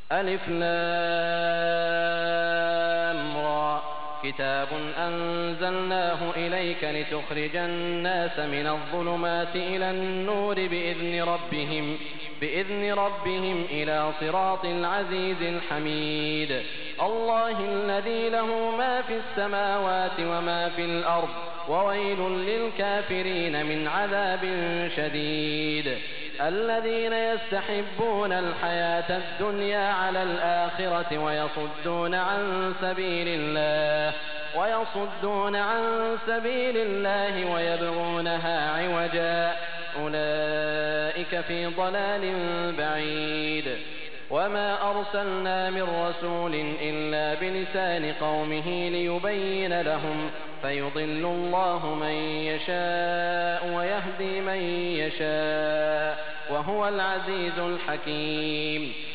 ألف لام را كتاب أنزلناه إليك لتخرج الناس من الظلمات إلى النور بإذن ربهم إلى صراط العزيز الحميد الله الذي له ما في السماوات وما في الأرض وويل للكافرين من عذاب شديد الذين يستحبون الحياة الدنيا على الآخرة ويصدون عن سبيل الله ويبغونها عوجا أولئك في ضلال بعيد وما أرسلنا من رسول إلا بلسان قومه ليبين لهم فيضل الله من يشاء ويهدي من يشاء وهو العزيز الحكيم